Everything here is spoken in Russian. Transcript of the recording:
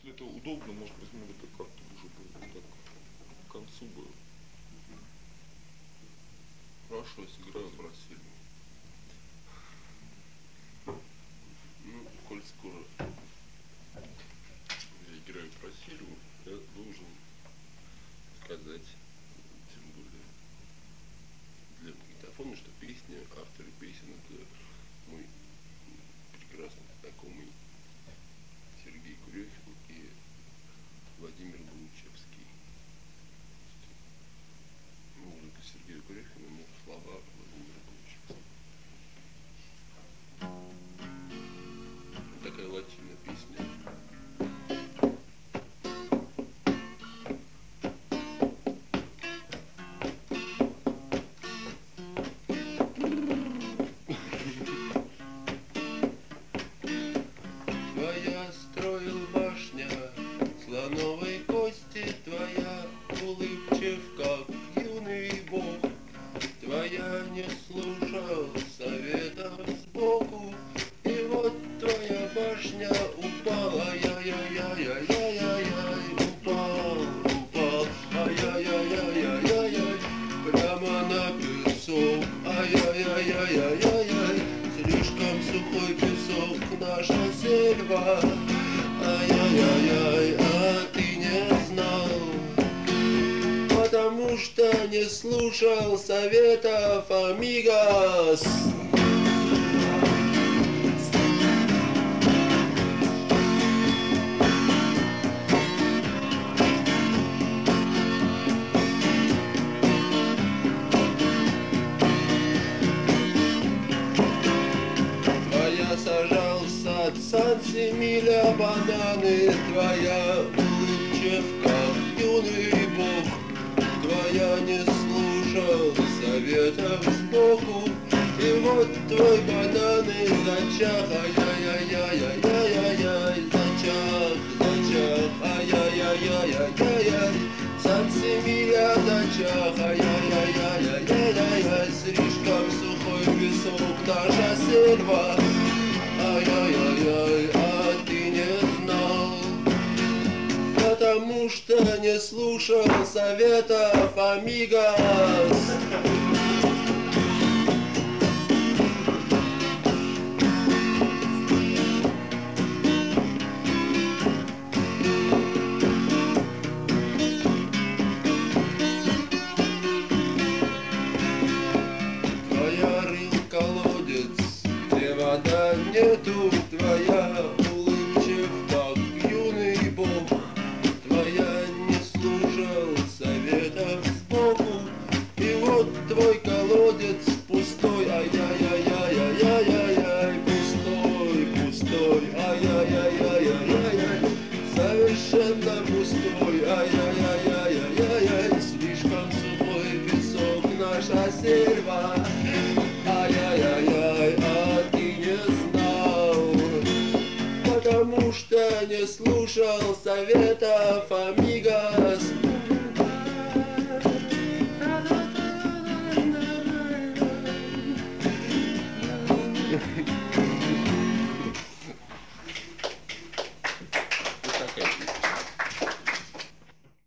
если это удобно, может быть, мы это как-то уже было так к концу бы. Хорошо, я сыграю про Сильвию. Ну, коль скоро я играю про Сильвию, я должен сказать, тем более для магнитофона, что песня, авторы песен — это мой прекрасный знакомый Сергей Курехин и Владимир Галучевский. Музыка Сергея Курехина, но слова Владимира Галучевского. Такая латинная песня. Твоя строил башня слоновой кости, твоя улыбчив, как юный бог. Твоя не слушал советов сбоку, и вот твоя башня упала, ай-яй-яй-яй-яй-яй, упал, ай-яй-яй-яй-яй-яй, прямо на песок, ай-яй-яй-яй-яй-яй, слишком сухой песок, наша сельва, ай-яй-яй-яй, а ты не знал, потому что не слушал советов амигос. Твоя сажал сад Сан-Семиля бананы, твоя улыбчив, как юный бог. Твоя не слушал советов сбоку, и вот твой бананы зачах, ай-яй-яй-яй-яй-яй, зачах, зачах, ай-яй-яй-яй-яй-яй, Сан-Семиля зачах, ай-яй-яй-яй-яй-яй, слишком сухой песок, наша сельва, ай-яй-яй-яй, а ты не знал, потому что не слушал советов амигос. Твоя рыл колодец, где вода нету, твоя улыбчив, как юный бог. Твоя не слушал советов сбоку, и вот твой колодец пустой, ай-яй-яй-яй-яй-яй-яй, пустой, пустой, ай-яй-яй-яй-яй-яй, совершенно пустой, ай-яй-яй-яй-яй-яй, слишком сухой песок, наша сельва, ай-яй-яй-яй, а ты не знал, потому что не слушал совет